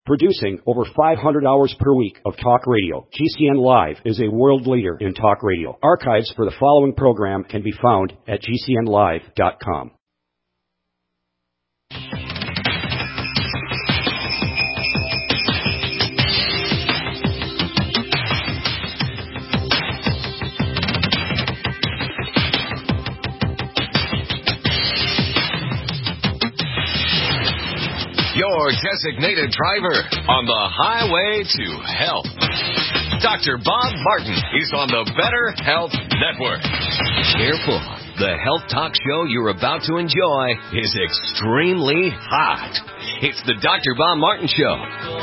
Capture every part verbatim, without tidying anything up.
Producing over five hundred hours per week of talk radio, G C N Live is a world leader in talk radio. Archives for the following program can be found at G C N live dot com. Your designated driver on the highway to health. Doctor Bob Martin is on the Better Health Network. Careful. The health talk show you're about to enjoy is extremely hot. It's the Doctor Bob Martin Show.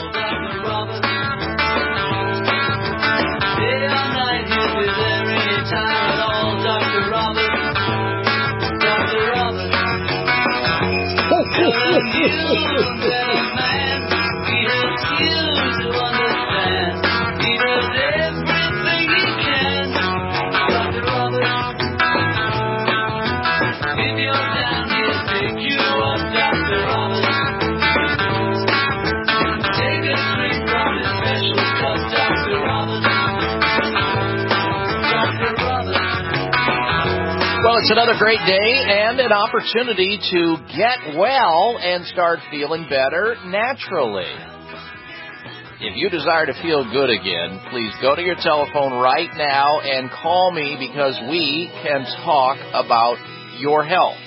Well, it's another great day and an opportunity to get well and start feeling better naturally. If you desire to feel good again, please go to your telephone right now and call me because we can talk about your health.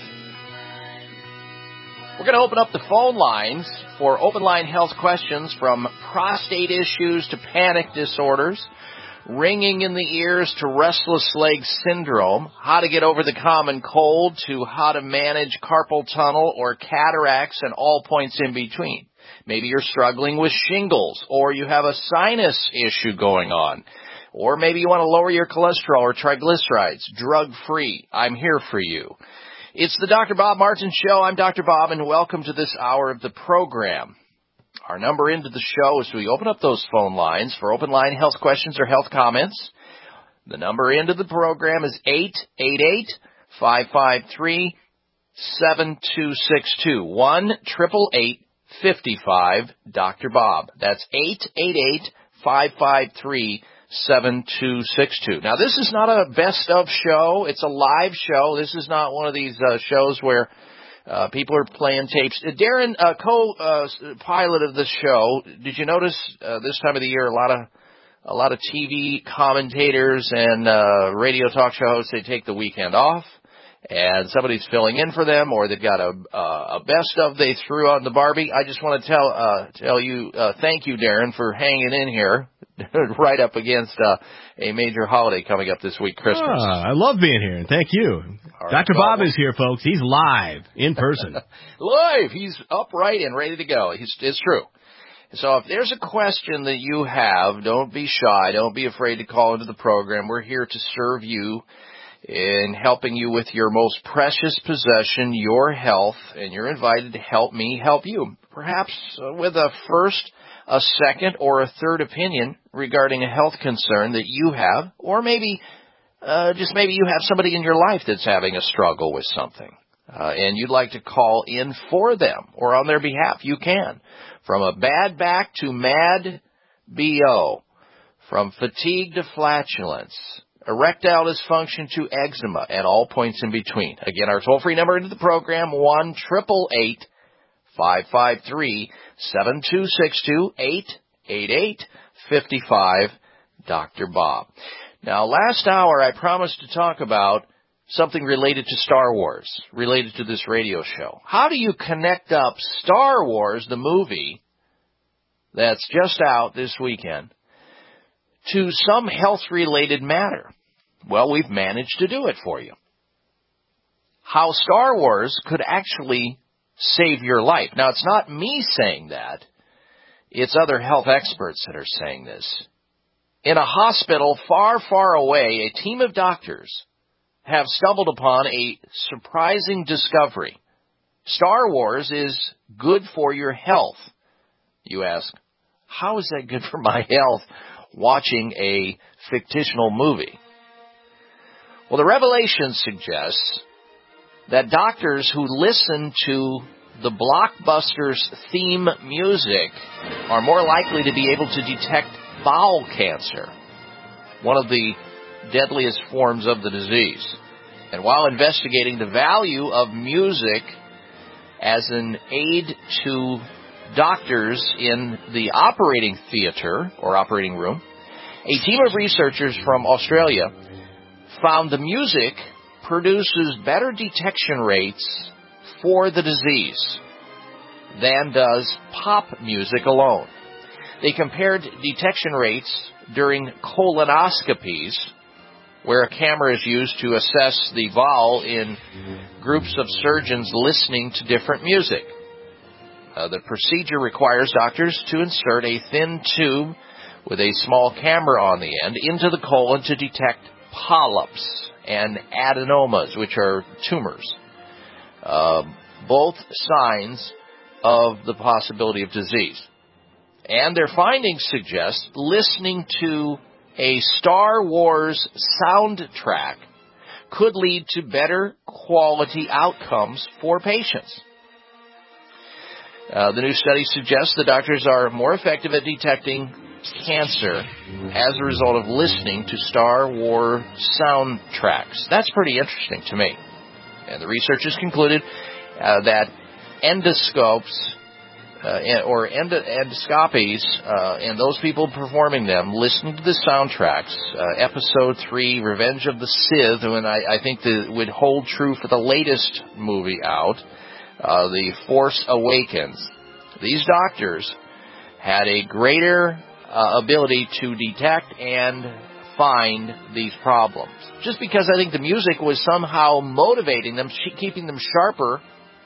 We're going to open up the phone lines for open line health questions, from prostate issues to panic disorders, ringing in the ears to restless leg syndrome, how to get over the common cold to how to manage carpal tunnel or cataracts and all points in between. Maybe you're struggling with shingles, or you have a sinus issue going on, or maybe you want to lower your cholesterol or triglycerides, drug-free. I'm here for you. It's the Doctor Bob Martin Show. I'm Doctor Bob, and welcome to this hour of the program. Our number into the show is we open up those phone lines for open line health questions or health comments. The number into the program is eight eight eight, five five three, seven two six two. one eight eight eight, five five, Doctor Bob. That's eight eight eight, five five three, seven two six two. Now, this is not a best of show. It's a live show. This is not one of these uh, shows where Uh, people are playing tapes. Uh, Darren, uh, co-pilot uh, of this show, did you notice uh, this time of the year a lot of a lot of T V commentators and uh, radio talk show hosts, they take the weekend off, and somebody's filling in for them, or they've got a, uh, a best of they threw on the Barbie. I just want to tell uh, tell you uh, thank you, Darren, for hanging in here right up against uh, a major holiday coming up this week, Christmas. Ah, I love being here, and thank you. Right, Doctor Bob, Bob is here, folks. He's live, in person. Live! He's upright and ready to go. He's, it's true. So if there's a question that you have, don't be shy. Don't be afraid to call into the program. We're here to serve you in helping you with your most precious possession, your health, and you're invited to help me help you. Perhaps with a first, a second, or a third opinion regarding a health concern that you have, or maybe uh, just maybe you have somebody in your life that's having a struggle with something, uh, and you'd like to call in for them or on their behalf. You can. From a bad back to mad B O, from fatigue to flatulence, erectile dysfunction to eczema, and all points in between. Again, our toll-free number into the program, one eight eight eight, five five three, seven two six two, eight eight eight, five five, Doctor Bob. Now, last hour I promised to talk about something related to Star Wars, related to this radio show. How do you connect up Star Wars, the movie that's just out this weekend, to some health-related matter? Well, we've managed to do it for you. How Star Wars could actually save your life. Now, it's not me saying that. It's other health experts that are saying this. In a hospital far, far away, a team of doctors have stumbled upon a surprising discovery. Star Wars is good for your health. You ask, how is that good for my health watching a fictional movie? Well, the revelation suggests that doctors who listen to the blockbusters theme music are more likely to be able to detect bowel cancer, one of the deadliest forms of the disease. And while investigating the value of music as an aid to doctors in the operating theater or operating room, a team of researchers from Australia found the music produces better detection rates for the disease than does pop music alone. They compared detection rates during colonoscopies, where a camera is used to assess the vowel in groups of surgeons listening to different music. Uh, the procedure requires doctors to insert a thin tube with a small camera on the end into the colon to detect polyps and adenomas, which are tumors, uh, both signs of the possibility of disease. And their findings suggest listening to a Star Wars soundtrack could lead to better quality outcomes for patients. Uh, the new study suggests that doctors are more effective at detecting cancer as a result of listening to Star Wars soundtracks. That's pretty interesting to me. And the researchers concluded uh, that endoscopes uh, or endo- endoscopies uh, and those people performing them, listening to the soundtracks, uh, Episode three, Revenge of the Sith, and I, I think that would hold true for the latest movie out, uh, The Force Awakens. These doctors had a greater uh, ability to detect and find these problems. Just because I think the music was somehow motivating them, keeping them sharper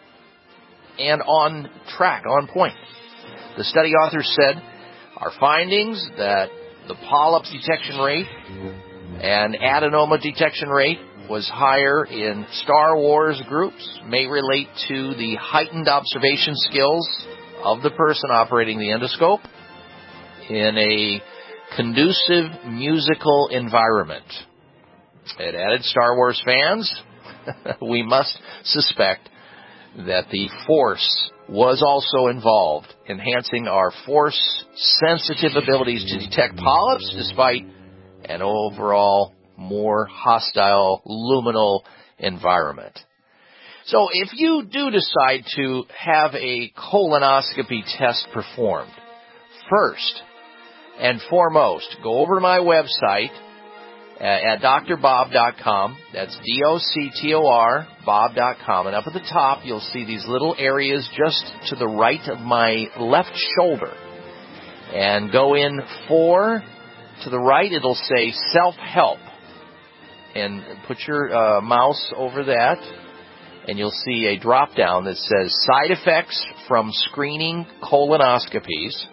and on track, on point. The study authors said, our findings that the polyps detection rate and adenoma detection rate was higher in Star Wars groups may relate to the heightened observation skills of the person operating the endoscope in a conducive musical environment. It added, Star Wars fans, we must suspect that the Force was also involved, enhancing our Force-sensitive abilities to detect polyps despite an overall more hostile luminal environment. So if you do decide to have a colonoscopy test performed, first and foremost, go over to my website at D R bob dot com. That's D O C T O R, bob dot com. And up at the top, you'll see these little areas just to the right of my left shoulder. And go in four to the right, it'll say self-help. And put your uh, mouse over that, and you'll see a drop-down that says side effects from screening colonoscopies.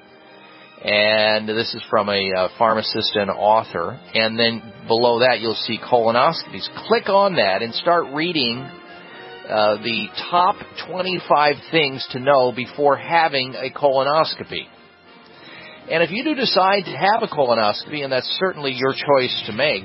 And this is from a uh, pharmacist and author. And then below that, you'll see colonoscopies. Click on that and start reading uh, the top twenty-five things to know before having a colonoscopy. And if you do decide to have a colonoscopy, and that's certainly your choice to make,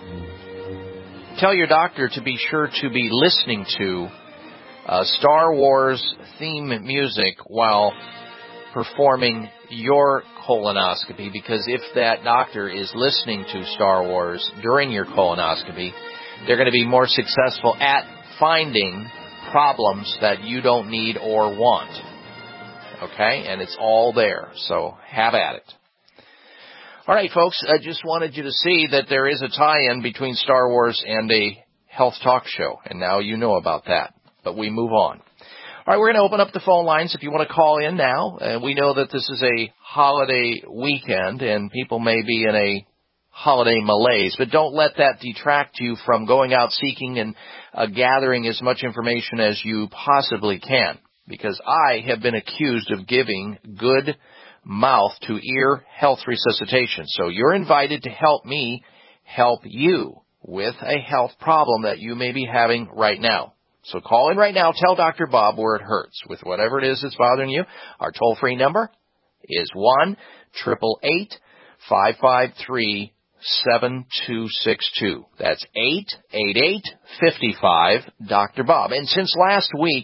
tell your doctor to be sure to be listening to uh, Star Wars theme music while performing your colonoscopy, because if that doctor is listening to Star Wars during your colonoscopy, they're going to be more successful at finding problems that you don't need or want. Okay? And it's all there. So have at it. All right, folks, I just wanted you to see that there is a tie-in between Star Wars and a health talk show, and now you know about that. But we move on. All right, we're going to open up the phone lines if you want to call in now. Uh, we know that this is a holiday weekend, and people may be in a holiday malaise, but don't let that detract you from going out seeking and uh, gathering as much information as you possibly can, because I have been accused of giving good mouth to ear health resuscitation. So you're invited to help me help you with a health problem that you may be having right now. So call in right now. Tell Doctor Bob where it hurts with whatever it is that's bothering you. Our toll-free number is one eight eight eight, five five three, seven two six two. That's eight eight eight, five five, Doctor Bob. And since last week,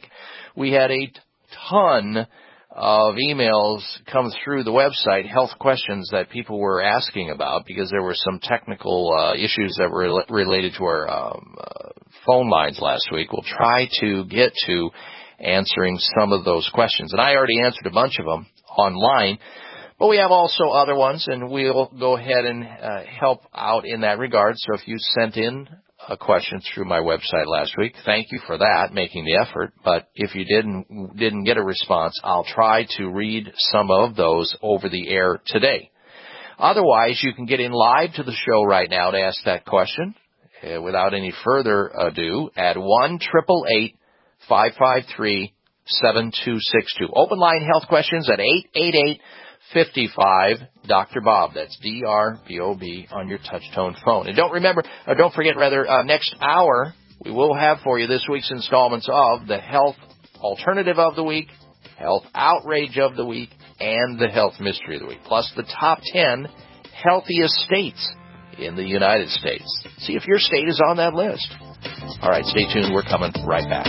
We had a ton of emails come through the website, health questions that people were asking about because there were some technical uh, issues that were re- related to our um, uh, phone lines last week. We'll try to get to answering some of those questions. And I already answered a bunch of them online, but we have also other ones, and we'll go ahead and uh, help out in that regard. So if you sent in a question through my website last week, thank you for that, making the effort. But if you didn't didn't get a response, I'll try to read some of those over the air today. Otherwise, you can get in live to the show right now to ask that question uh, without any further ado at one eight eight eight, five five three, seven two six two. Open line health questions at eight eight eight, fifty-five, Doctor Bob. That's D R B O B on your touch-tone phone. And don't remember, or don't forget, rather, uh, next hour, we will have for you this week's installments of the Health Alternative of the Week, Health Outrage of the Week, and the Health Mystery of the Week, plus the top ten healthiest states in the United States. See if your state is on that list. All right, stay tuned. We're coming right back.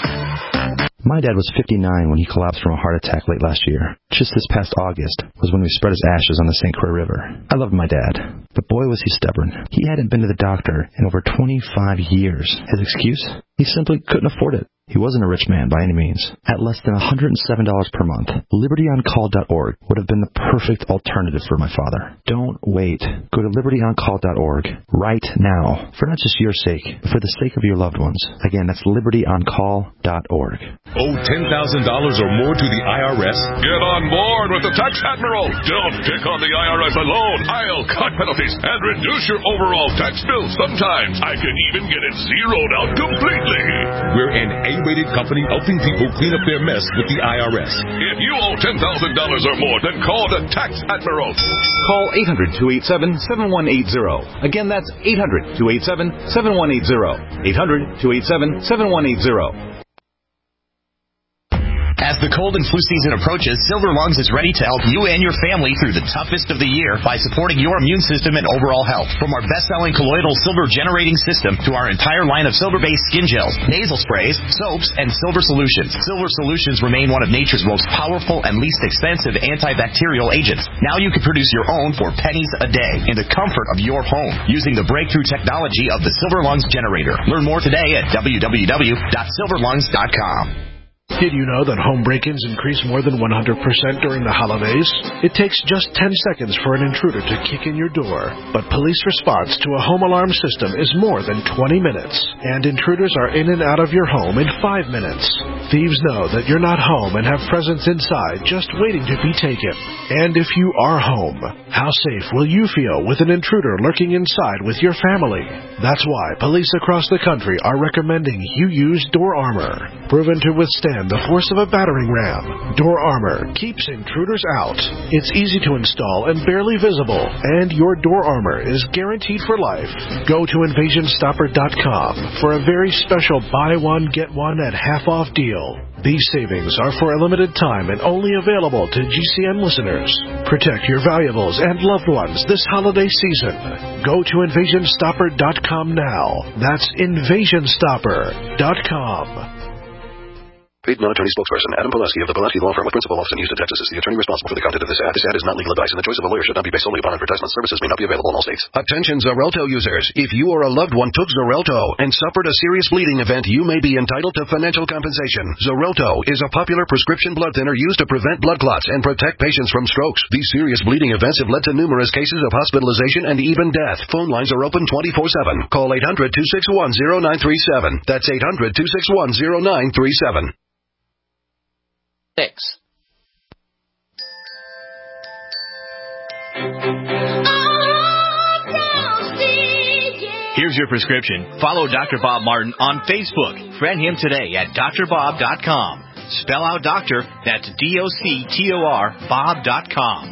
My dad was fifty-nine when he collapsed from a heart attack late last year. Just this past August was when we spread his ashes on the Saint Croix River. I loved my dad, but boy was he stubborn. He hadn't been to the doctor in over twenty-five years. His excuse? He simply couldn't afford it. He wasn't a rich man by any means. At less than one hundred seven dollars per month, liberty on call dot org would have been the perfect alternative for my father. Don't wait. Go to liberty on call dot org right now, for not just your sake, but for the sake of your loved ones. Again, that's liberty on call dot org. Owe ten thousand dollars or more to the I R S? Get on board with the Tax Admiral. Don't pick on the I R S alone. I'll cut penalties and reduce your overall tax bill. Sometimes I can even get it zeroed out completely. We're an A-rated company helping people clean up their mess with the I R S. If you owe ten thousand dollars or more, then call the Tax Admiral. Call eight hundred, two eight seven, seven one eight zero. Again, that's eight hundred, two eight seven, seven one eight zero. eight hundred, two eight seven, seven one eight zero. As the cold and flu season approaches, Silver Lungs is ready to help you and your family through the toughest of the year by supporting your immune system and overall health. From our best-selling colloidal silver generating system to our entire line of silver-based skin gels, nasal sprays, soaps, and silver solutions, Silver Solutions remain one of nature's most powerful and least expensive antibacterial agents. Now you can produce your own for pennies a day in the comfort of your home using the breakthrough technology of the Silver Lungs generator. Learn more today at w w w dot silver lungs dot com. Did you know that home break-ins increase more than one hundred percent during the holidays? It takes just ten seconds for an intruder to kick in your door. But police response to a home alarm system is more than twenty minutes. And intruders are in and out of your home in five minutes. Thieves know that you're not home and have presents inside just waiting to be taken. And if you are home, how safe will you feel with an intruder lurking inside with your family? That's why police across the country are recommending you use Door Armor. Proven to withstand the force of a battering ram, Door Armor keeps intruders out. It's easy to install and barely visible, and your Door Armor is guaranteed for life. Go to invasion stopper dot com for a very special buy one, get one at half-off deal. These savings are for a limited time and only available to G C N listeners. Protect your valuables and loved ones this holiday season. Go to invasion stopper dot com now. That's invasion stopper dot com. Paid non-attorney spokesperson Adam Pulaski of the Pulaski Law Firm with principal office in Houston, Texas is the attorney responsible for the content of this ad. This ad is not legal advice, and the choice of a lawyer should not be based solely upon advertisement. Services may not be available in all states. Attention Xarelto users. If you or a loved one took Xarelto and suffered a serious bleeding event, you may be entitled to financial compensation. Xarelto is a popular prescription blood thinner used to prevent blood clots and protect patients from strokes. These serious bleeding events have led to numerous cases of hospitalization and even death. Phone lines are open twenty-four seven. Call eight hundred, two six one, zero nine three seven. That's eight hundred, two six one, zero nine three seven. Six. Here's your prescription. Follow Doctor Bob Martin on Facebook. Friend him today at d r bob dot com. Spell out doctor, that's D O C T O R, bob dot com.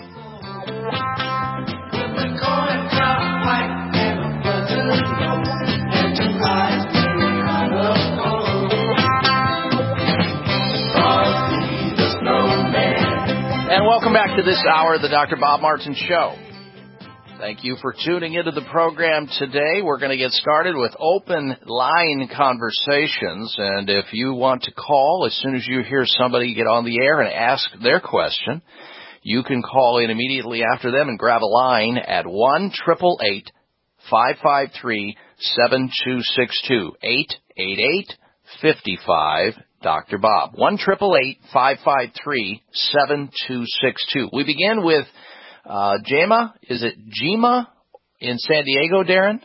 And welcome back to this hour of the Doctor Bob Martin Show. Thank you for tuning into the program today. We're going to get started with open line conversations. And if you want to call, as soon as you hear somebody get on the air and ask their question, you can call in immediately after them and grab a line at one eight eight eight, five five three, seven two six two, eight eight eight, five five, Doctor Bob. one eight eight eight, five five three, seven two six two. We begin with Uh, Gemma, is it Gemma in San Diego, Darren?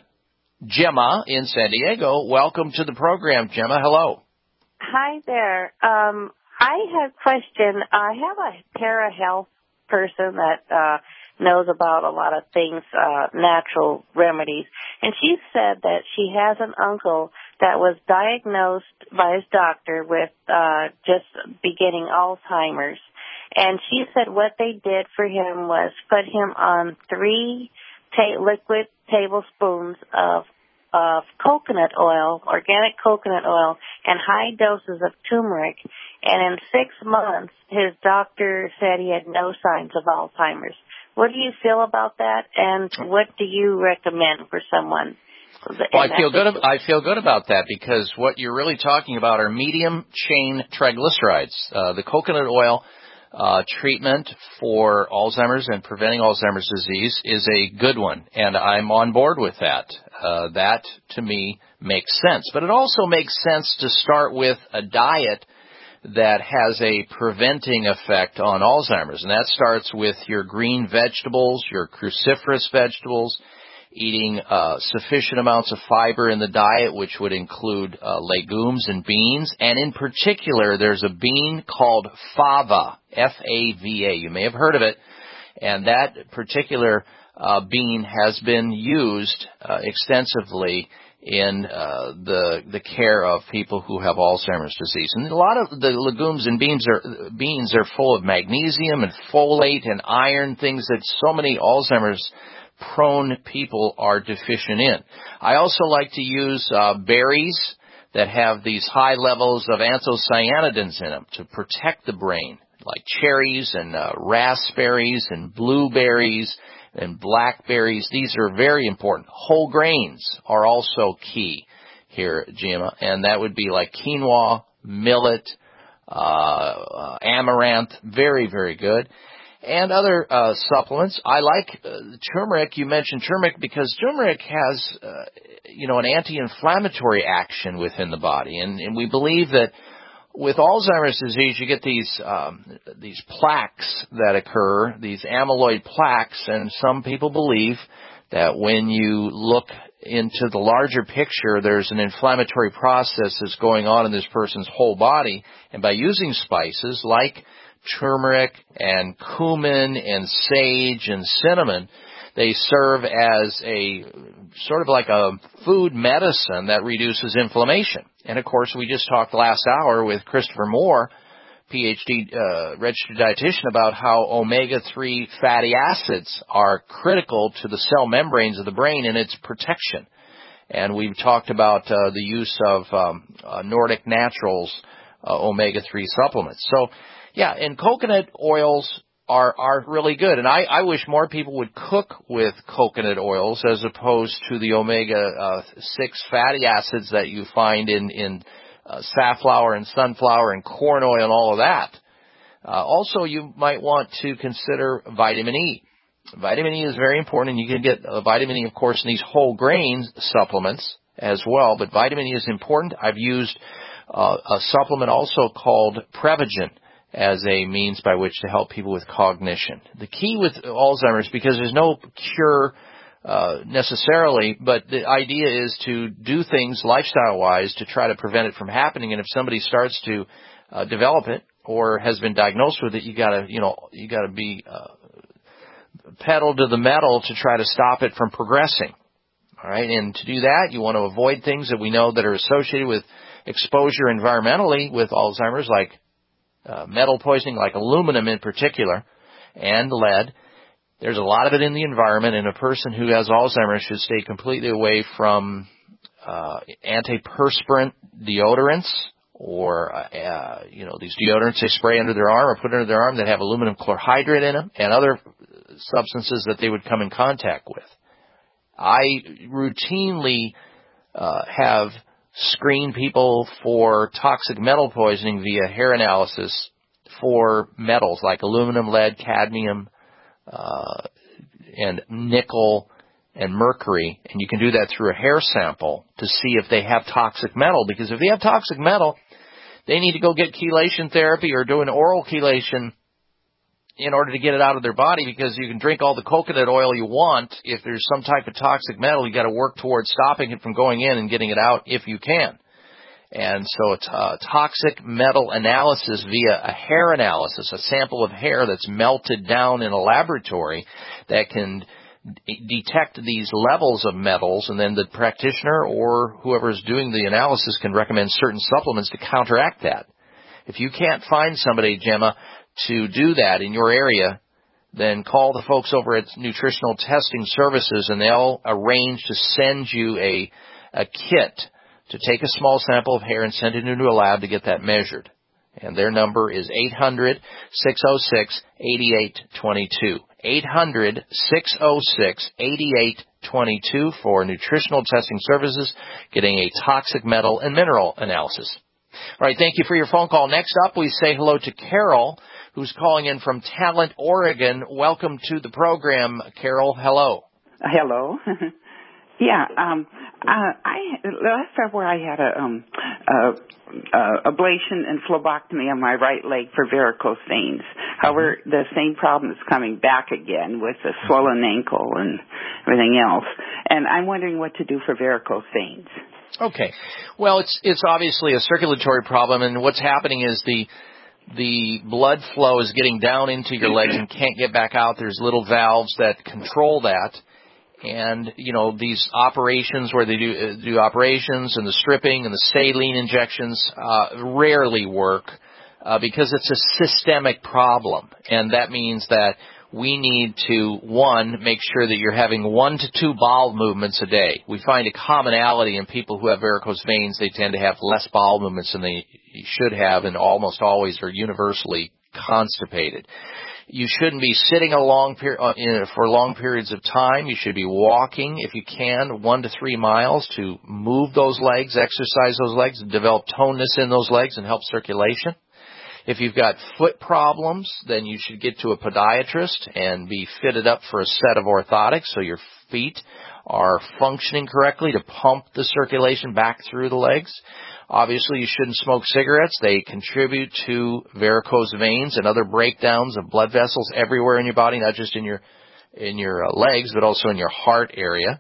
Gemma in San Diego. Welcome to the program, Gemma. Hello. Hi there. Um, I have a question. I have a parahealth person that uh, knows about a lot of things, uh, natural remedies, and she said that she has an uncle that was diagnosed by his doctor with uh, just beginning Alzheimer's. And she said what they did for him was put him on three ta- liquid tablespoons of of coconut oil, organic coconut oil, and high doses of turmeric. And in six months, his doctor said he had no signs of Alzheimer's. What do you feel about that? And what do you recommend for someone? Well, I feel good. I feel good about that because what you're really talking about are medium chain triglycerides. Uh, the coconut oil Uh, treatment for Alzheimer's and preventing Alzheimer's disease is a good one, and I'm on board with that. Uh, that, to me, makes sense. But it also makes sense to start with a diet that has a preventing effect on Alzheimer's, and that starts with your green vegetables, your cruciferous vegetables, eating uh, sufficient amounts of fiber in the diet, which would include uh, legumes and beans. And in particular, there's a bean called fava, F A V A. You may have heard of it. And that particular uh, bean has been used uh, extensively in uh, the the care of people who have Alzheimer's disease. And a lot of the legumes and beans are beans are full of magnesium and folate and iron, things that so many Alzheimer's prone people are deficient in. I also like to use uh, berries that have these high levels of anthocyanidins in them to protect the brain, like cherries and uh, raspberries and blueberries and blackberries. These are very important. Whole grains are also key here, Gemma, and that would be like quinoa, millet, uh, uh, amaranth, very, very good. And other uh, supplements. I like uh, turmeric. You mentioned turmeric because turmeric has, uh, you know, an anti-inflammatory action within the body. And, and we believe that with Alzheimer's disease, you get these um, these plaques that occur, these amyloid plaques, and some people believe that when you look into the larger picture, there's an inflammatory process that's going on in this person's whole body. And by using spices like turmeric and cumin and sage and cinnamon, they serve as a sort of like a food medicine that reduces inflammation. And of course, we just talked last hour with Christopher Moore, P H D uh, registered dietitian, about how omega three fatty acids are critical to the cell membranes of the brain and its protection. And we've talked about uh, the use of um, uh, Nordic Naturals uh, omega three supplements. So yeah, and coconut oils are are really good. And I, I wish more people would cook with coconut oils as opposed to the omega six fatty acids that you find in, in uh, safflower and sunflower and corn oil and all of that. Uh, also, you might want to consider vitamin E. Vitamin E is very important, and you can get uh, vitamin E, of course, in these whole grain supplements as well. But vitamin E is important. I've used uh, a supplement also called Prevagen as a means by which to help people with cognition. The key with Alzheimer's, because there's no cure uh, necessarily, but the idea is to do things lifestyle-wise to try to prevent it from happening. And if somebody starts to uh, develop it or has been diagnosed with it, you gotta, you know, you gotta be uh, pedal to the metal to try to stop it from progressing. All right, and to do that, you want to avoid things that we know that are associated with exposure environmentally with Alzheimer's, like Uh, metal poisoning, like aluminum in particular, and lead. There's a lot of it in the environment, and a person who has Alzheimer's should stay completely away from uh, antiperspirant deodorants or, uh, you know, these deodorants they spray under their arm or put under their arm that have aluminum chlorhydrate in them, and other substances that they would come in contact with. I routinely uh, have screened people for toxic metal poisoning via hair analysis for metals like aluminum, lead, cadmium, uh, and nickel, and mercury, and you can do that through a hair sample to see if they have toxic metal, because if they have toxic metal, they need to go get chelation therapy or do an oral chelation in order to get it out of their body, because you can drink all the coconut oil you want. If there's some type of toxic metal, you got to work towards stopping it from going in and getting it out if you can. And so it's a toxic metal analysis via a hair analysis, a sample of hair that's melted down in a laboratory that can detect these levels of metals, and then the practitioner or whoever is doing the analysis can recommend certain supplements to counteract that. If you can't find somebody, Gemma, to do that in your area, then call the folks over at Nutritional Testing Services, and they'll arrange to send you a, a kit to take a small sample of hair and send it into a lab to get that measured. And their number is eight hundred, six oh six, eighty-eight twenty-two. eight hundred, six oh six, eighty-eight twenty-two for nutritional testing services, getting a toxic metal and mineral analysis. All right, thank you for your phone call. Next up, we say hello to Carol, who's calling in from Talent, Oregon. Welcome to the program, Carol. Hello. Hello. Yeah, um, uh, I last February I had a um, uh, uh, ablation and phlebotomy on my right leg for varicose veins. However, the same problem is coming back again with a swollen ankle and everything else. And I'm wondering what to do for varicose veins. Okay, well, it's it's obviously a circulatory problem, and what's happening is the the blood flow is getting down into your legs and can't get back out. There's little valves that control that. And, you know, these operations where they do uh, do operations and the stripping and the saline injections uh, rarely work uh, because it's a systemic problem. And that means that we need to, one, make sure that you're having one to two bowel movements a day. We find a commonality in people who have varicose veins. They tend to have less bowel movements than they should have, and almost always are universally constipated. You shouldn't be sitting a long per- uh, in, for long periods of time. You should be walking, if you can, one to three miles to move those legs, exercise those legs, develop toneness in those legs and help circulation. If you've got foot problems, then you should get to a podiatrist and be fitted up for a set of orthotics so your feet are functioning correctly to pump the circulation back through the legs. Obviously, you shouldn't smoke cigarettes. They contribute to varicose veins and other breakdowns of blood vessels everywhere in your body, not just in your in your uh, legs, but also in your heart area.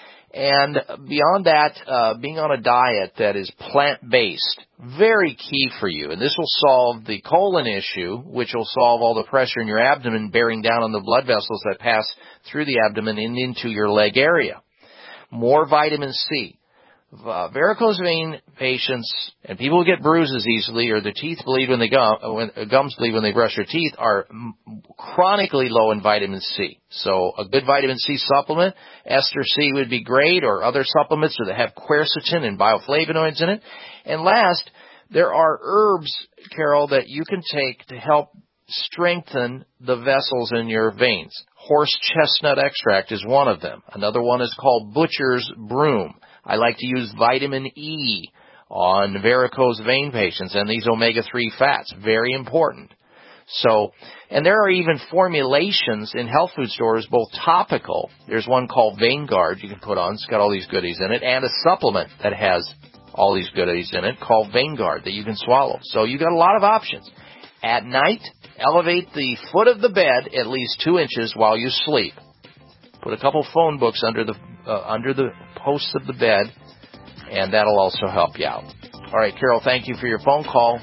And beyond that, uh, being on a diet that is plant-based, very key for you. And this will solve the colon issue, which will solve all the pressure in your abdomen bearing down on the blood vessels that pass through the abdomen and into your leg area. More vitamin C. Uh, varicose vein patients and people who get bruises easily or their teeth bleed when they gum, when, uh, gums bleed when they brush their teeth are m- chronically low in vitamin C. So a good vitamin C supplement, Ester C would be great, or other supplements that have quercetin and bioflavonoids in it. And last, there are herbs, Carol, that you can take to help strengthen the vessels in your veins. Horse chestnut extract is one of them. Another one is called butcher's broom. I like to use vitamin E on varicose vein patients and these omega three fats. Very important. So, and there are even formulations in health food stores, both topical. There's one called VeinGuard you can put on. It's got all these goodies in it. And a supplement that has all these goodies in it called VeinGuard that you can swallow. So you got a lot of options. At night, elevate the foot of the bed at least two inches while you sleep. Put a couple phone books under the uh, under the posts of the bed, and that'll also help you out. All right, Carol, thank you for your phone call.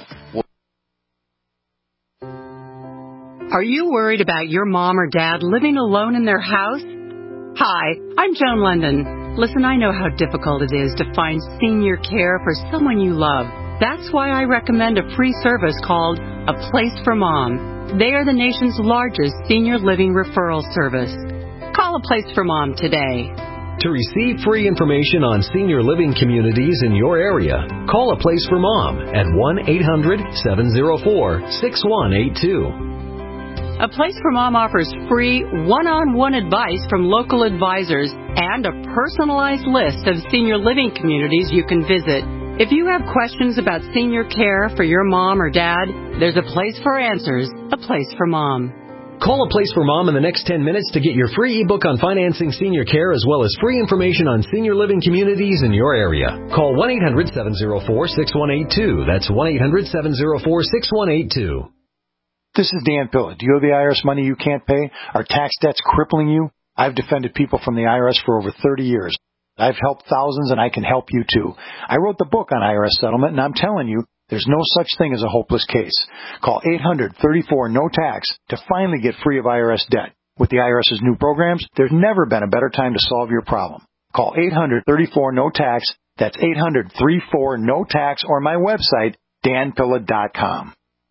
Are you worried about your mom or dad living alone in their house? Hi, I'm Joan London. Listen, I know how difficult it is to find senior care for someone you love. That's why I recommend a free service called A Place for Mom. They are the nation's largest senior living referral service. Call A Place for Mom today. To receive free information on senior living communities in your area, call A Place for Mom at one eight hundred, seven oh four, six one eight two. A Place for Mom offers free one-on-one advice from local advisors and a personalized list of senior living communities you can visit. If you have questions about senior care for your mom or dad, there's a place for answers, A Place for Mom. Call A Place for Mom in the next ten minutes to get your free ebook on financing senior care as well as free information on senior living communities in your area. Call one eight hundred seven oh four six one eight two. That's one eight hundred seven oh four six one eight two. This is Dan Pilla. Do you have the I R S money you can't pay? Are tax debts crippling you? I've defended people from the I R S for over thirty years. I've helped thousands, and I can help you, too. I wrote the book on I R S settlement, and I'm telling you, there's no such thing as a hopeless case. Call eight hundred thirty-four no tax to finally get free of I R S debt. With the IRS's new programs, there's never been a better time to solve your problem. Call eight hundred thirty-four no tax. That's eight hundred thirty-four no tax, or my website, dan pilla dot com.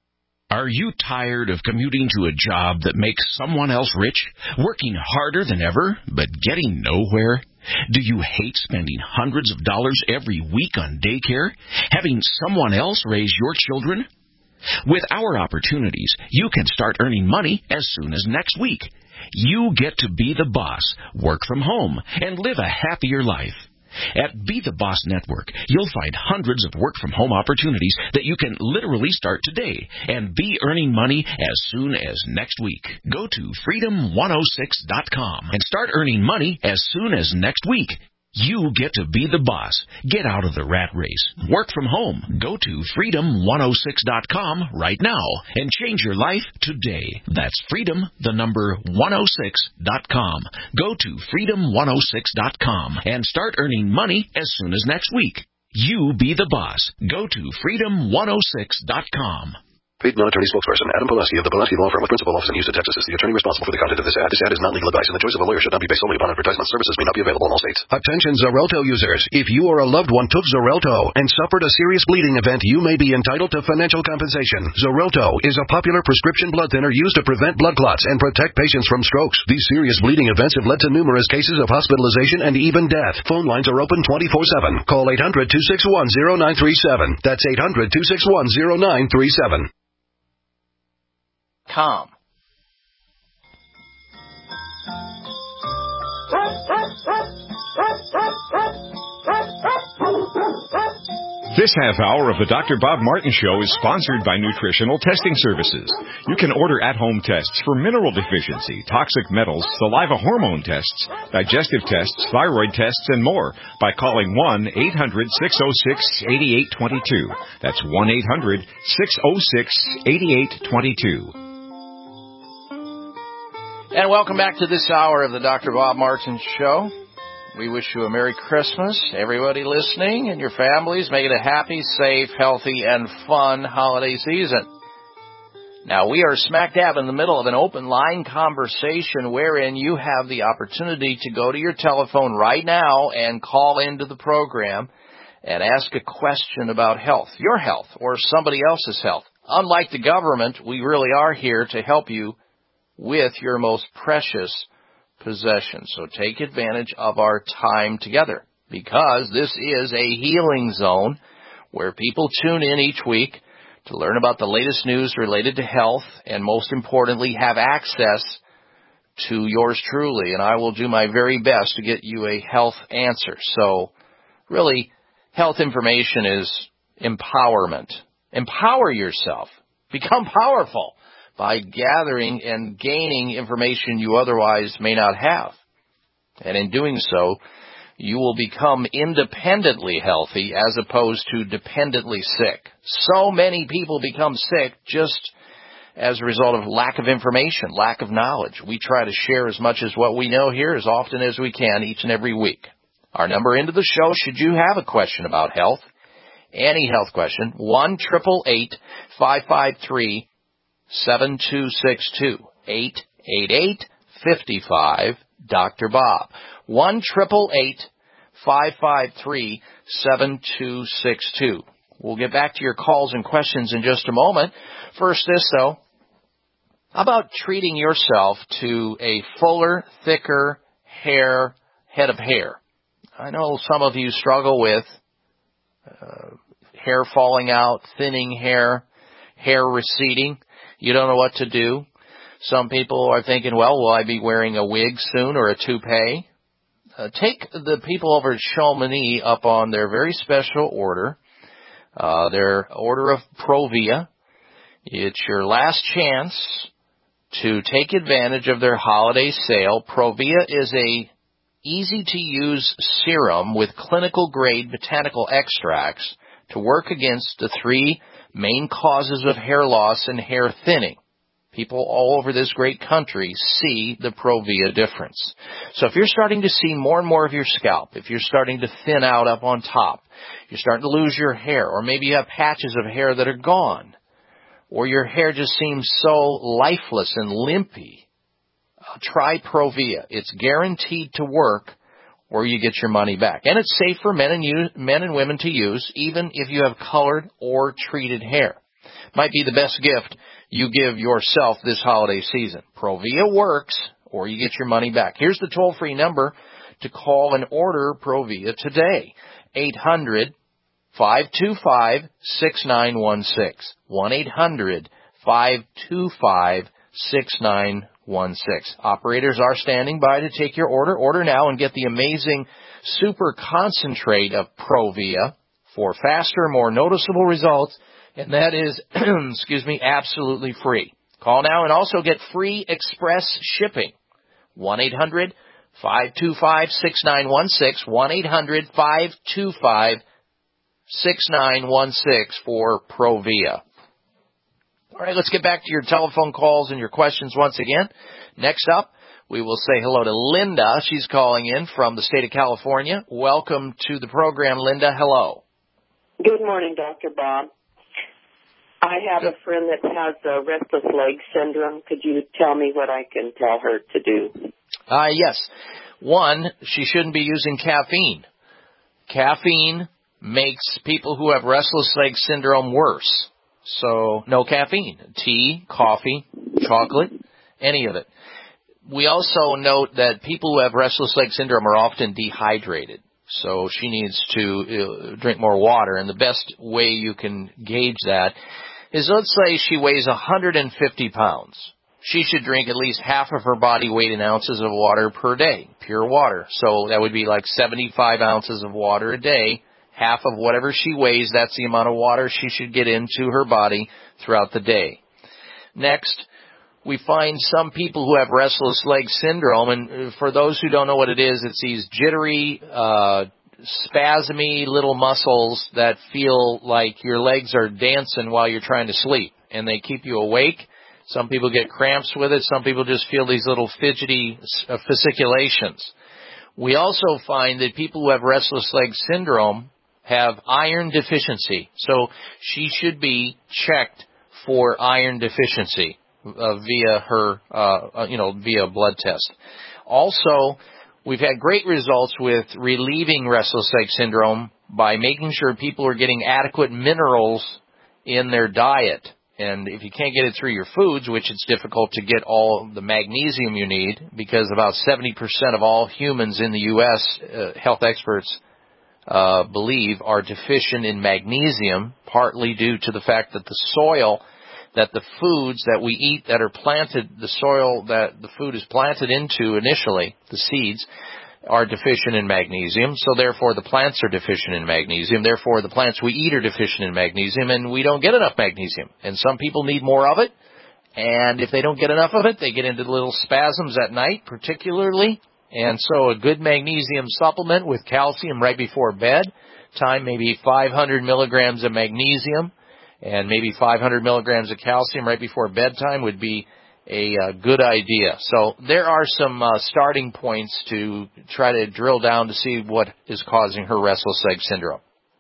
Are you tired of commuting to a job that makes someone else rich, working harder than ever, but getting nowhere? Do you hate spending hundreds of dollars every week on daycare, having someone else raise your children? With our opportunities, you can start earning money as soon as next week. You get to be the boss, work from home, and live a happier life. At Be the Boss Network, you'll find hundreds of work-from-home opportunities that you can literally start today and be earning money as soon as next week. Go to freedom one oh six dot com and start earning money as soon as next week. You get to be the boss. Get out of the rat race. Work from home. Go to freedom one oh six dot com right now and change your life today. That's freedom, the number one oh six dot com. Go to freedom one oh six dot com and start earning money as soon as next week. You be the boss. Go to freedom one oh six dot com. Paid non-attorney spokesperson Adam Pulaski of the Pulaski Law Firm with principal office in Houston, Texas is the attorney responsible for the content of this ad. This ad is not legal advice, and the choice of a lawyer should not be based solely upon advertisement. Services may not be available in all states. Attention Xarelto users. If you or a loved one took Xarelto and suffered a serious bleeding event, you may be entitled to financial compensation. Xarelto is a popular prescription blood thinner used to prevent blood clots and protect patients from strokes. These serious bleeding events have led to numerous cases of hospitalization and even death. Phone lines are open twenty-four seven. Call eight hundred two six one oh nine three seven. That's eight hundred two six one oh nine three seven. Com. This half hour of the Doctor Bob Martin Show is sponsored by Nutritional Testing Services. You can order at-home tests for mineral deficiency, toxic metals, saliva hormone tests, digestive tests, thyroid tests, and more by calling one eight hundred six oh six eight eight two two. That's one eight hundred six oh six eight eight two two. And welcome back to this hour of the Doctor Bob Martin Show. We wish you a Merry Christmas, everybody listening, and your families. Make it a happy, safe, healthy, and fun holiday season. Now, we are smack dab in the middle of an open line conversation wherein you have the opportunity to go to your telephone right now and call into the program and ask a question about health, your health, or somebody else's health. Unlike the government, we really are here to help you with your most precious possession. So take advantage of our time together, because this is a healing zone where people tune in each week to learn about the latest news related to health and, most importantly, have access to yours truly. And I will do my very best to get you a health answer. So really, health information is empowerment. Empower yourself. Become powerful by gathering and gaining information you otherwise may not have. And in doing so, you will become independently healthy as opposed to dependently sick. So many people become sick just as a result of lack of information, lack of knowledge. We try to share as much as what we know here as often as we can each and every week. Our number into the show, should you have a question about health, any health question, one eight eight eight, five five three, seven two six two, eight eight eight, five five, Doctor Bob. one eight eight eight, five five three, seven two six two. We'll get back to your calls and questions in just a moment. First this, though. How about treating yourself to a fuller, thicker hair, head of hair? I know some of you struggle with uh, hair falling out, thinning hair, hair receding. You don't know what to do. Some people are thinking, well, will I be wearing a wig soon or a toupee? Uh, take the people over at Chamonix up on their very special order, uh, their order of Provia. It's your last chance to take advantage of their holiday sale. Provia is a easy-to-use serum with clinical-grade botanical extracts to work against the three main causes of hair loss and hair thinning. People all over this great country see the Provia difference. So if you're starting to see more and more of your scalp, if you're starting to thin out up on top, you're starting to lose your hair, or maybe you have patches of hair that are gone, or your hair just seems so lifeless and limpy, uh, try Provia. It's guaranteed to work, or you get your money back. And it's safe for men and, use, men and women to use, even if you have colored or treated hair. Might be the best gift you give yourself this holiday season. Provia works, or you get your money back. Here's the toll-free number to call and order Provia today. eight hundred, five two five, six nine one six. one eight hundred, five two five, six nine one six. Operators are standing by to take your order. Order now and get the amazing super concentrate of Provia for faster, more noticeable results. And that is, excuse me, absolutely free. Call now and also get free express shipping. one eight hundred, five two five, six nine one six. one eight hundred, five two five, six nine one six for Provia. All right, let's get back to your telephone calls and your questions once again. Next up, we will say hello to Linda. She's calling in from the state of California. Welcome to the program, Linda. Hello. Good morning, Doctor Bob. I have a friend that has a restless leg syndrome. Could you tell me what I can tell her to do? Uh, yes. One, she shouldn't be using caffeine. Caffeine makes people who have restless leg syndrome worse. So no caffeine. Tea, coffee, chocolate, any of it. We also note that people who have restless leg syndrome are often dehydrated. So she needs to uh, drink more water. And the best way you can gauge that is, let's say she weighs one hundred fifty pounds. She should drink at least half of her body weight in ounces of water per day, pure water. So that would be like seventy-five ounces of water a day. Half of whatever she weighs, that's the amount of water she should get into her body throughout the day. Next, we find some people who have restless leg syndrome, and for those who don't know what it is, it's these jittery, uh, spasmy little muscles that feel like your legs are dancing while you're trying to sleep, and they keep you awake. Some people get cramps with it. Some people just feel these little fidgety uh, fasciculations. We also find that people who have restless leg syndrome have iron deficiency, so she should be checked for iron deficiency uh, via her, uh, you know, via blood test. Also, we've had great results with relieving restless leg syndrome by making sure people are getting adequate minerals in their diet. And if you can't get it through your foods, which it's difficult to get all the magnesium you need, because about seventy percent of all humans in the U S, uh, health experts uh, believe, are deficient in magnesium, partly due to the fact that the soil, that the foods that we eat that are planted, the soil that the food is planted into initially, the seeds, are deficient in magnesium, so therefore the plants are deficient in magnesium, therefore the plants we eat are deficient in magnesium, and we don't get enough magnesium. And some people need more of it, and if they don't get enough of it, they get into little spasms at night particularly, and so a good magnesium supplement with calcium right before bed, time maybe five hundred milligrams of magnesium, and maybe five hundred milligrams of calcium right before bedtime would be a uh, good idea. So there are some uh, starting points to try to drill down to see what is causing her restless leg syndrome.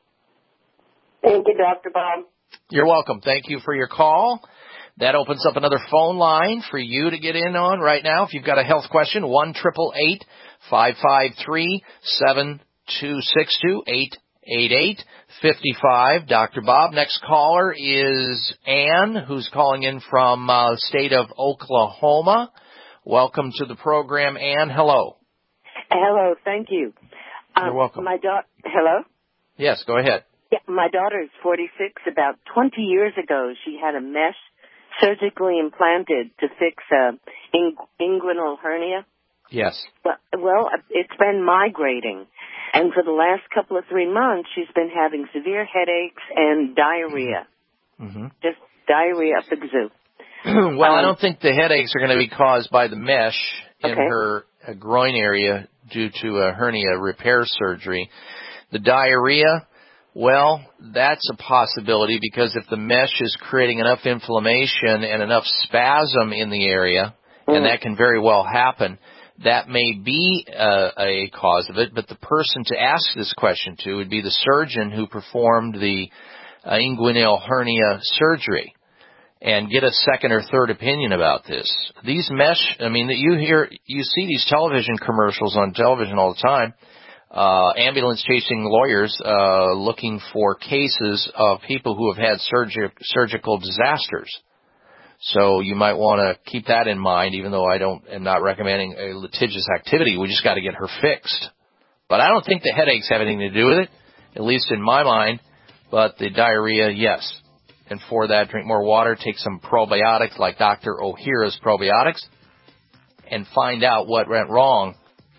Thank you, Doctor Bob. You're welcome. Thank you for your call. That opens up another phone line for you to get in on right now. If you've got a health question, one eight eight eight, five five three, seven two six two, eight eight eight, five five. Doctor Bob. Next caller is Ann, who's calling in from uh, the state of Oklahoma. Welcome to the program, Ann. Hello. Hello. Thank you. You're um, welcome. My da- Hello? Yes, go ahead. Yeah, my daughter is forty-six. About twenty years ago, she had a mesh surgically implanted to fix a ing- inguinal hernia. Yes. Well, well, it's been migrating. And for the last couple of three months, she's been having severe headaches and diarrhea. Mm-hmm. Just diarrhea up the kazoo. Well, um, I don't think the headaches are going to be caused by the mesh in okay. her uh, groin area due to a hernia repair surgery. The diarrhea, well, that's a possibility because if the mesh is creating enough inflammation and enough spasm in the area, mm. and that can very well happen, that may be uh, a cause of it, but the person to ask this question to would be the surgeon who performed the uh, inguinal hernia surgery and get a second or third opinion about this. These mesh, I mean, you hear, you see these television commercials on television all the time, uh, ambulance chasing lawyers uh, looking for cases of people who have had surgi- surgical disasters. So you might want to keep that in mind, even though I don't am not recommending a litigious activity. We just got to get her fixed. But I don't think the headaches have anything to do with it, at least in my mind. But the diarrhea, yes. And for that, drink more water, take some probiotics like Doctor Ohhira's probiotics, and find out what went wrong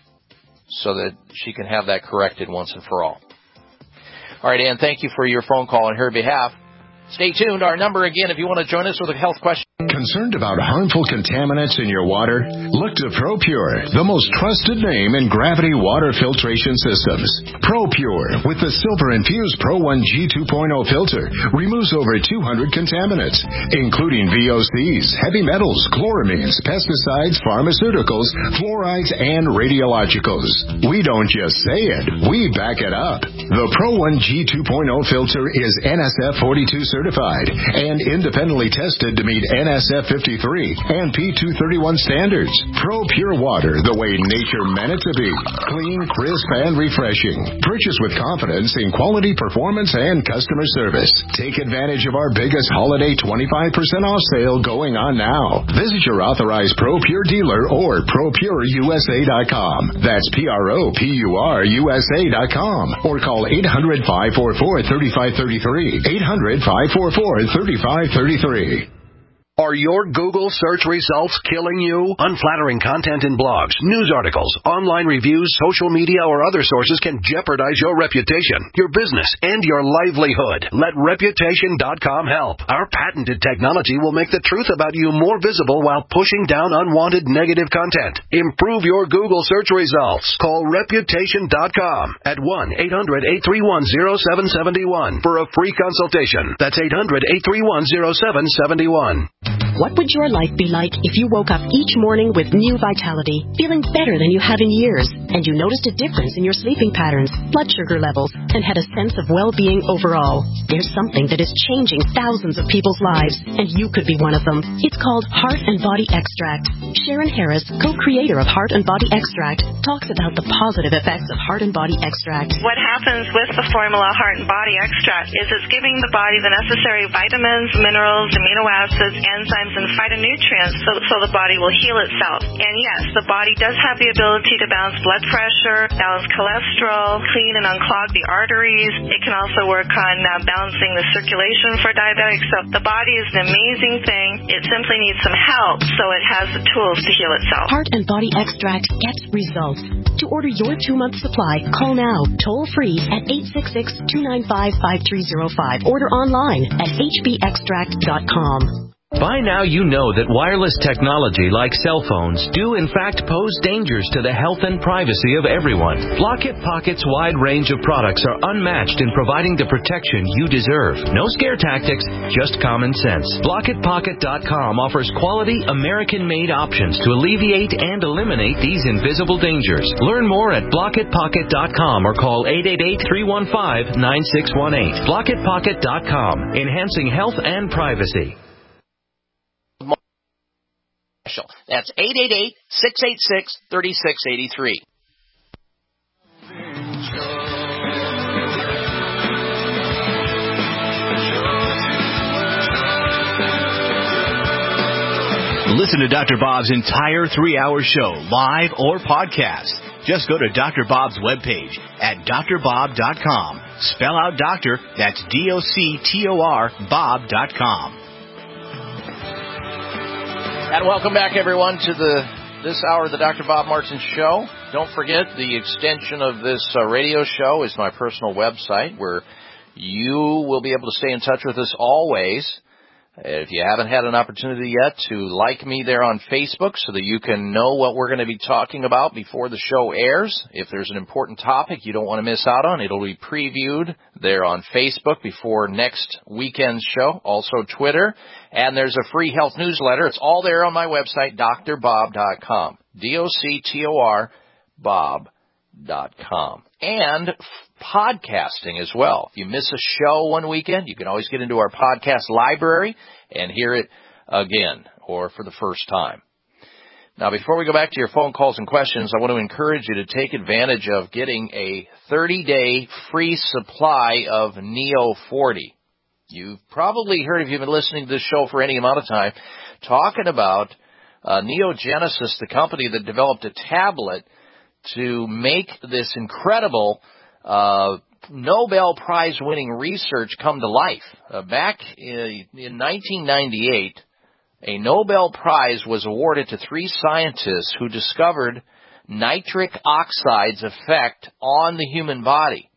so that she can have that corrected once and for all. All right, Ann, thank you for your phone call on her behalf. Stay tuned. Our number again, if you want to join us with a health question. Concerned about harmful contaminants in your water? Look to ProPure, the most trusted name in gravity water filtration systems. ProPure, with the silver-infused Pro one G two point oh filter, removes over two hundred contaminants, including V O Cs, heavy metals, chloramines, pesticides, pharmaceuticals, fluorides, and radiologicals. We don't just say it, we back it up. The Pro one G two point oh filter is N S F forty-two certified and independently tested to meet N S F fifty-three and P two thirty-one standards. ProPure water the way nature meant it to be. Clean, crisp, and refreshing. Purchase with confidence in quality, performance, and customer service. Take advantage of our biggest holiday twenty-five percent off sale going on now. Visit your authorized ProPure dealer or Pro Pure U S A dot com. That's P R O P U R U S A dot com. Or call eight hundred, five four four, three five three three. eight hundred, five four four, three five three three. Are your Google search results killing you? Unflattering content in blogs, news articles, online reviews, social media, or other sources can jeopardize your reputation, your business, and your livelihood. Let Reputation dot com help. Our patented technology will make the truth about you more visible while pushing down unwanted negative content. Improve your Google search results. Call Reputation dot com at one eight hundred, eight three one, zero seven seven one for a free consultation. That's eight hundred, eight three one, zero seven seven one. What would your life be like if you woke up each morning with new vitality, feeling better than you have in years, and you noticed a difference in your sleeping patterns, blood sugar levels, and had a sense of well-being overall? There's something that is changing thousands of people's lives, and you could be one of them. It's called Heart and Body Extract. Sharon Harris, co-creator of Heart and Body Extract, talks about the positive effects of Heart and Body Extract. What happens with the formula Heart and Body Extract is it's giving the body the necessary vitamins, minerals, amino acids, enzymes, and phytonutrients so, so the body will heal itself. And yes, the body does have the ability to balance blood pressure, balance cholesterol, clean and unclog the arteries. It can also work on uh, balancing the circulation for diabetics. So the body is an amazing thing. It simply needs some help so it has the tools to heal itself. Heart and Body Extract gets results. To order your two-month supply, call now, toll-free at eight six six, two nine five, five three zero five. Order online at h b extract dot com. By now you know that wireless technology like cell phones do in fact pose dangers to the health and privacy of everyone. Blockit Pocket's wide range of products are unmatched in providing the protection you deserve. No scare tactics, just common sense. Blockit Pocket dot com offers quality American-made options to alleviate and eliminate these invisible dangers. Learn more at Blockit Pocket dot com or call eight eight eight, three one five, nine six one eight. Blockit Pocket dot com, enhancing health and privacy. That's eight eight eight, six eight six, three six eight three. Listen to Doctor Bob's entire three-hour show, live or podcast. Just go to Doctor Bob's webpage at D R bob dot com. Spell out doctor, that's D O C T O R, Bob dot com. And welcome back, everyone, to the this hour of the Doctor Bob Martin Show. Don't forget, the extension of this uh, radio show is my personal website, where you will be able to stay in touch with us always. If you haven't had an opportunity yet to like me there on Facebook so that you can know what we're going to be talking about before the show airs. If there's an important topic you don't want to miss out on, it'll be previewed there on Facebook before next weekend's show. Also Twitter. And there's a free health newsletter. It's all there on my website, D R bob dot com. D O C T O R, Bob dot com. And podcasting as well. If you miss a show one weekend, you can always get into our podcast library and hear it again or for the first time. Now, before we go back to your phone calls and questions, I want to encourage you to take advantage of getting a thirty-day free supply of Neo forty. You've probably heard, if you've been listening to this show for any amount of time, talking about uh, Neogenesis, the company that developed a tablet to make this incredible uh Nobel Prize-winning research come to life. Uh, back in, in nineteen ninety-eight, a Nobel Prize was awarded to three scientists who discovered nitric oxide's effect on the human body.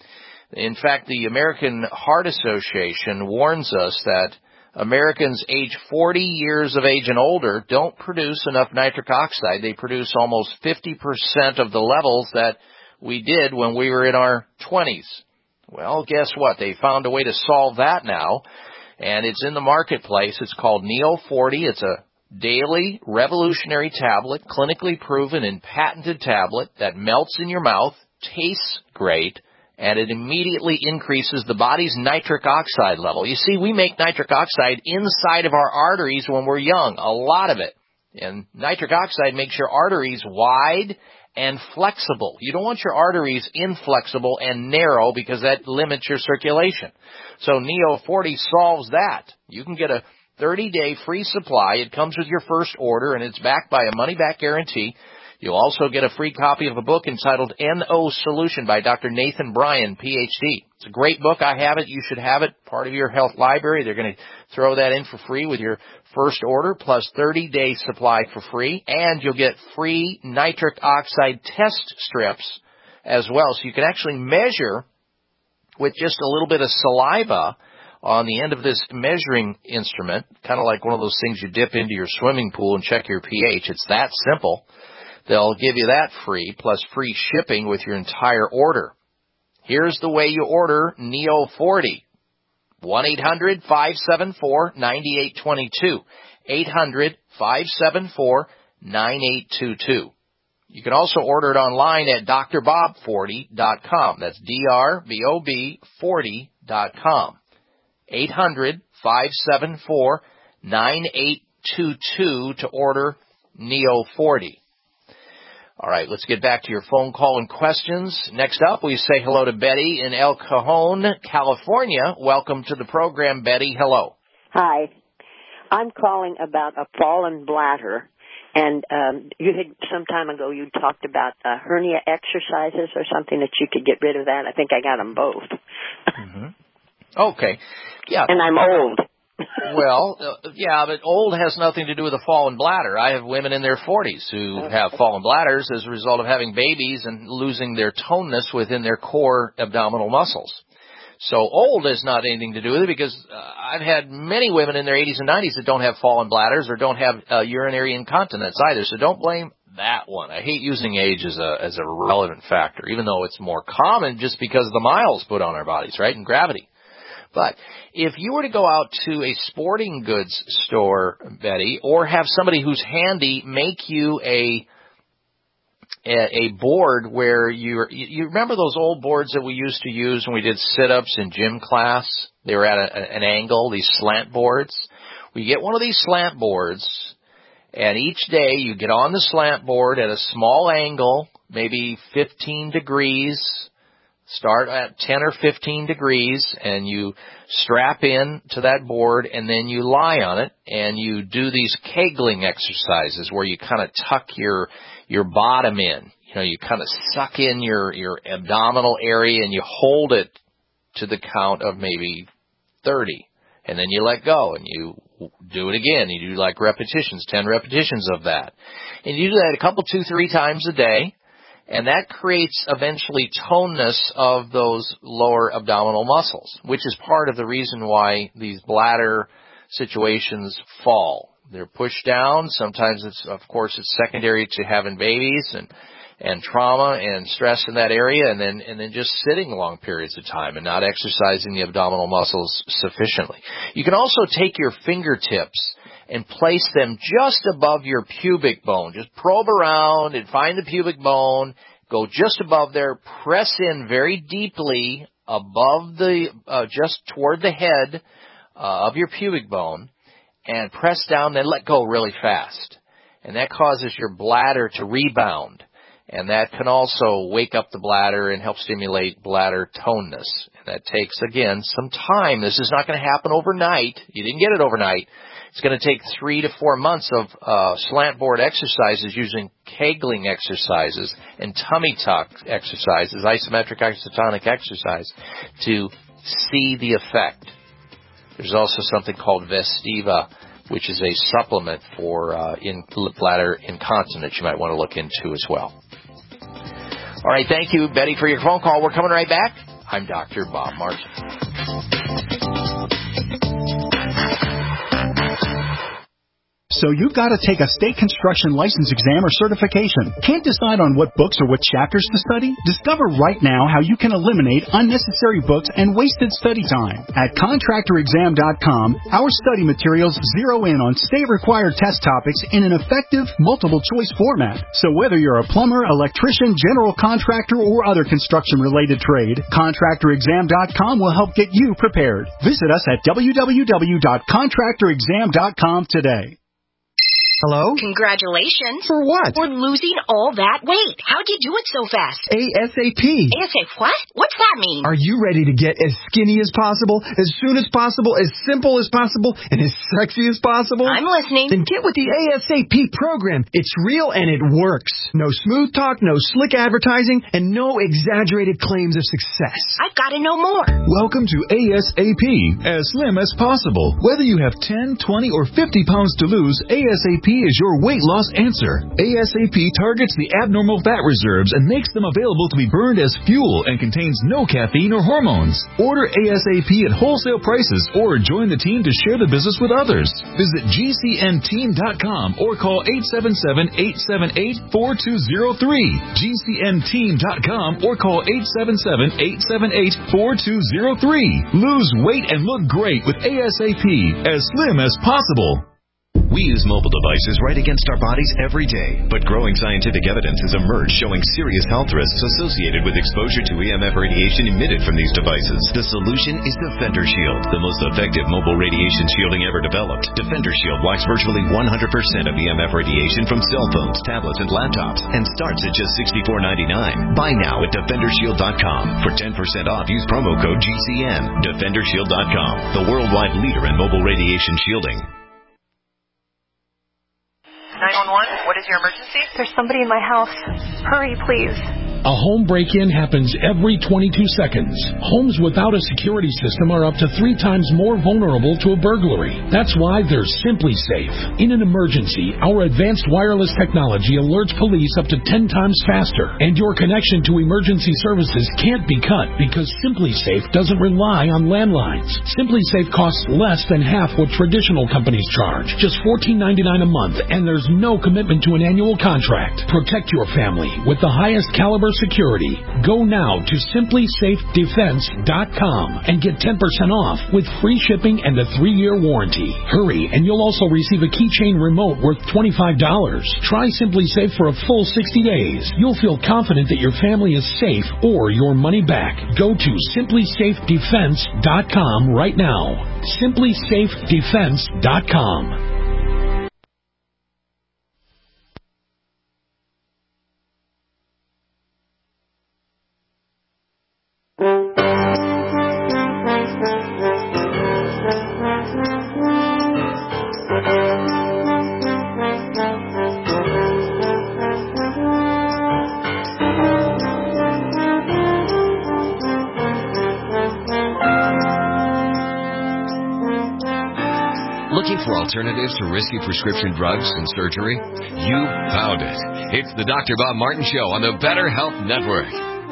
In fact, the American Heart Association warns us that Americans age forty years of age and older don't produce enough nitric oxide. They produce almost fifty percent of the levels that we did when we were in our twenties. Well, guess what? They found a way to solve that now, and it's in the marketplace. It's called Neo forty. It's a daily revolutionary tablet, clinically proven and patented tablet that melts in your mouth, tastes great, and it immediately increases the body's nitric oxide level. You see, we make nitric oxide inside of our arteries when we're young, a lot of it. And nitric oxide makes your arteries wide and flexible. You don't want your arteries inflexible and narrow because that limits your circulation. So Neo forty solves that. You can get a thirty-day free supply. It comes with your first order, and it's backed by a money-back guarantee. You'll also get a free copy of a book entitled N O Solution by Doctor Nathan Bryan, P H D. It's a great book. I have it. You should have it. Part of your health library. They're going to throw that in for free with your first order, plus thirty-day supply for free. And you'll get free nitric oxide test strips as well. So you can actually measure with just a little bit of saliva on the end of this measuring instrument, kind of like one of those things you dip into your swimming pool and check your pH. It's that simple. They'll give you that free, plus free shipping with your entire order. Here's the way you order Neo forty. one eight hundred five seven four nine eight two two. eight hundred five seven four nine eight two two. You can also order it online at D R bob forty dot com. That's D R B O B forty dot com. eight hundred five seven four nine eight two two to order Neo forty. All right, let's get back to your phone call and questions. Next up, we say hello to Betty in El Cajon, California. Welcome to the program, Betty. Hello. Hi. I'm calling about a fallen bladder. And um, you had some time ago you talked about uh, hernia exercises or something that you could get rid of that. I think I got them both. Mm-hmm. Okay. Yeah. And I'm old. Well, uh, yeah, but old has nothing to do with a fallen bladder. I have women in their forties who have fallen bladders as a result of having babies and losing their toneness within their core abdominal muscles. So old has not anything to do with it because uh, I've had many women in their eighties and nineties that don't have fallen bladders or don't have uh, urinary incontinence either. So don't blame that one. I hate using age as a as a relevant factor, even though it's more common just because of the miles put on our bodies, right, and gravity. But if you were to go out to a sporting goods store, Betty, or have somebody who's handy make you a a, a board where you're, you remember those old boards that we used to use when we did sit-ups in gym class? They were at a, an angle, these slant boards. We get one of these slant boards, and each day you get on the slant board at a small angle, maybe fifteen degrees. Start at ten or fifteen degrees, and you strap in to that board, and then you lie on it, and you do these kegling exercises where you kind of tuck your your bottom in. You know, you kind of suck in your, your abdominal area, and you hold it to the count of maybe thirty, and then you let go, and you do it again. You do like repetitions, ten repetitions of that. And you do that a couple, two, three times a day. And that creates eventually toneness of those lower abdominal muscles, which is part of the reason why these bladder situations fall. They're pushed down. Sometimes it's, of course, it's secondary to having babies and, and trauma and stress in that area, and then, and then just sitting long periods of time and not exercising the abdominal muscles sufficiently. You can also take your fingertips and place them just above your pubic bone. Just probe around and find the pubic bone. Go just above there. Press in very deeply above the, uh, just toward the head uh, of your pubic bone, and press down, then let go really fast. And that causes your bladder to rebound. And that can also wake up the bladder and help stimulate bladder toneness. And that takes, again, some time. This is not going to happen overnight. You didn't get it overnight. It's going to take three to four months of uh, slant board exercises using Kegling exercises and tummy tuck exercises, isometric isotonic exercise, to see the effect. There's also something called Vestiva, which is a supplement for uh, in bladder incontinence you might want to look into as well. All right, thank you, Betty, for your phone call. We're coming right back. I'm Doctor Bob Martin. So you've got to take a state construction license exam or certification. Can't decide on what books or what chapters to study? Discover right now how you can eliminate unnecessary books and wasted study time. At contractor exam dot com, our study materials zero in on state-required test topics in an effective, multiple-choice format. So whether you're a plumber, electrician, general contractor, or other construction-related trade, contractor exam dot com will help get you prepared. Visit us at w w w dot contractor exam dot com today. Hello? Congratulations. For what? For losing all that weight. How'd you do it so fast? ASAP. ASAP what? What's that mean? Are you ready to get as skinny as possible, as soon as possible, as simple as possible, and as sexy as possible? I'm listening. Then get with the ASAP program. It's real and it works. No smooth talk, no slick advertising, and no exaggerated claims of success. I've got to know more. Welcome to ASAP, as slim as possible. Whether you have ten, twenty, or fifty pounds to lose, ASAP is your weight loss answer. ASAP targets the abnormal fat reserves and makes them available to be burned as fuel and contains no caffeine or hormones. Order ASAP at wholesale prices or join the team to share the business with others. Visit G C N team dot com or call eight seven seven, eight seven eight, four two zero three. G C N team dot com or call eight seven seven, eight seven eight, four two zero three. Lose weight and look great with ASAP, as slim as possible. We use mobile devices right against our bodies every day, but growing scientific evidence has emerged showing serious health risks associated with exposure to E M F radiation emitted from these devices. The solution is Defender Shield, the most effective mobile radiation shielding ever developed. Defender Shield blocks virtually one hundred percent of E M F radiation from cell phones, tablets, and laptops, and starts at just sixty-four ninety-nine. Buy now at defender shield dot com. For ten percent off, use promo code G C N. defender shield dot com, the worldwide leader in mobile radiation shielding. nine one one, what is your emergency? There's somebody in my house. Hurry, please. A home break-in happens every twenty-two seconds. Homes without a security system are up to three times more vulnerable to a burglary. That's why they're Simply Safe. In an emergency, our advanced wireless technology alerts police up to ten times faster, and your connection to emergency services can't be cut because Simply Safe doesn't rely on landlines. Simply Safe costs less than half what traditional companies charge, just fourteen ninety-nine a month, and there's no commitment to an annual contract. Protect your family with the highest caliber security. Go now to simply safe defense dot com and get ten percent off with free shipping and a three-year warranty. Hurry, and you'll also receive a keychain remote worth twenty-five dollars. Try Simply Safe for a full sixty days. You'll feel confident that your family is safe or your money back. Go to simply safe defense dot com right now. simply safe defense dot com. for alternatives to risky prescription drugs and surgery? You found it. It's the Doctor Bob Martin Show on the Better Health Network.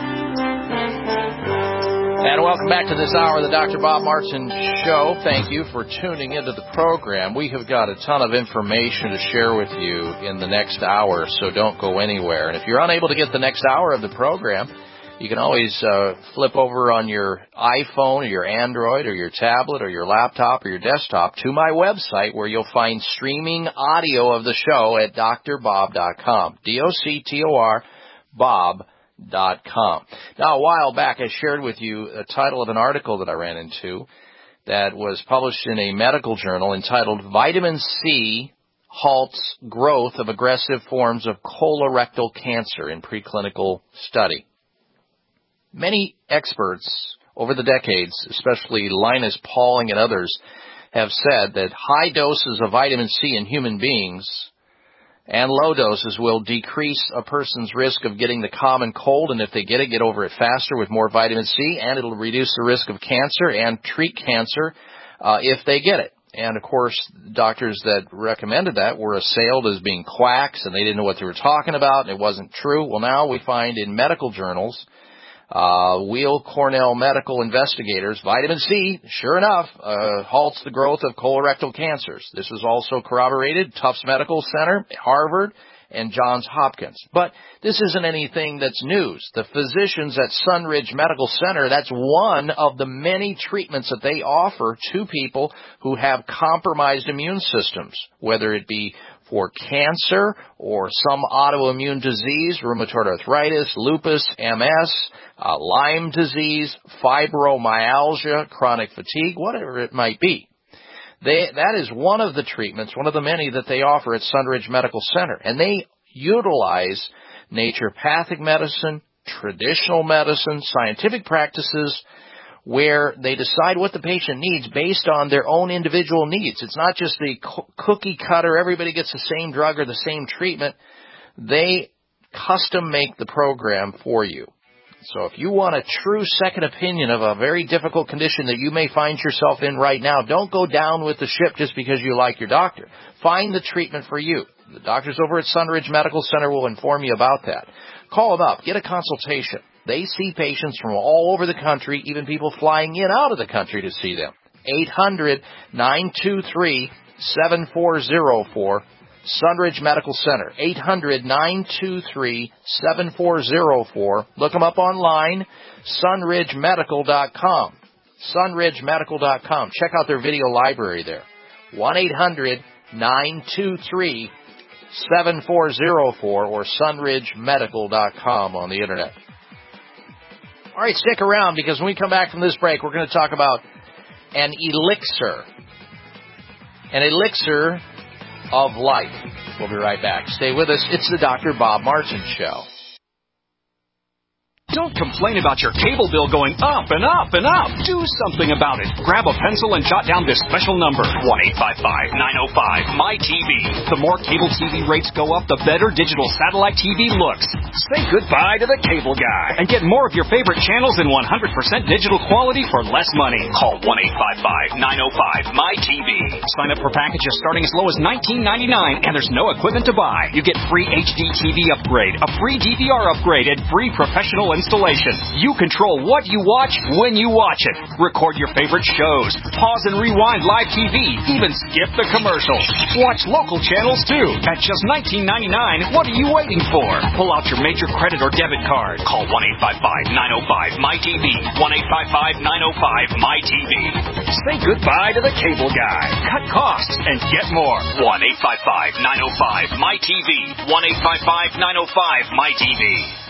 And welcome back to this hour of the Doctor Bob Martin Show. Thank you for tuning into the program. We have got a ton of information to share with you in the next hour, so don't go anywhere. And if you're unable to get the next hour of the program, you can always uh, flip over on your iPhone or your Android or your tablet or your laptop or your desktop to my website where you'll find streaming audio of the show at D R bob dot com. D O C T O R, Bob. Dot com. Now, a while back, I shared with you a title of an article that I ran into that was published in a medical journal entitled Vitamin C Halts Growth of Aggressive Forms of Colorectal Cancer in Preclinical Study. Many experts over the decades, especially Linus Pauling and others, have said that high doses of vitamin C in human beings and low doses will decrease a person's risk of getting the common cold, and if they get it, get over it faster with more vitamin C, and it'll reduce the risk of cancer and treat cancer uh, if they get it. And, of course, doctors that recommended that were assailed as being quacks, and they didn't know what they were talking about, and it wasn't true. Well, now we find in medical journals, Uh, Weill Cornell medical investigators, vitamin C, sure enough, uh, halts the growth of colorectal cancers. This was also corroborated, Tufts Medical Center, Harvard, and Johns Hopkins. But this isn't anything that's news. The physicians at Sunridge Medical Center, that's one of the many treatments that they offer to people who have compromised immune systems, whether it be for cancer or some autoimmune disease, rheumatoid arthritis, lupus, M S, uh, Lyme disease, fibromyalgia, chronic fatigue, whatever it might be. They, that is one of the treatments, one of the many that they offer at Sunridge Medical Center. And they utilize naturopathic medicine, traditional medicine, scientific practices where they decide what the patient needs based on their own individual needs. It's not just the co- cookie cutter, everybody gets the same drug or the same treatment. They custom make the program for you. So if you want a true second opinion of a very difficult condition that you may find yourself in right now, don't go down with the ship just because you like your doctor. Find the treatment for you. The doctors over at Sunridge Medical Center will inform you about that. Call them up. Get a consultation. They see patients from all over the country, even people flying in out of the country to see them. eight hundred, nine two three, seven four zero four. Sunridge Medical Center, eight hundred, nine two three, seven four zero four. Look them up online, sunridge medical dot com. sunridge medical dot com. Check out their video library there. one eight hundred, nine two three, seven four zero four or sunridge medical dot com on the Internet. All right, stick around because when we come back from this break, we're going to talk about an elixir. An elixir of life. We'll be right back. Stay with us. It's the Doctor Bob Martin Show. Don't complain about your cable bill going up and up and up. Do something about it. Grab a pencil and jot down this special number, one eight five five, nine oh five, M Y T V. The more cable T V rates go up, the better digital satellite T V looks. Say goodbye to the cable guy and get more of your favorite channels in one hundred percent digital quality for less money. Call one eight five five, nine oh five, M Y T V. Sign up for packages starting as low as nineteen ninety-nine, and there's no equipment to buy. You get free H D T V upgrade, a free D V R upgrade, and free professional installation. You control what you watch when you watch it. Record your favorite shows. Pause and rewind live T V. Even skip the commercials. Watch local channels too. At just nineteen ninety-nine, what are you waiting for? Pull out your major credit or debit card. Call one eight five five, nine oh five, M Y T V. one eight five five, nine oh five, M Y T V. Say goodbye to the cable guy. Cut costs and get more. one eight five five, nine oh five, M Y T V. one eight five five, nine oh five, M Y T V.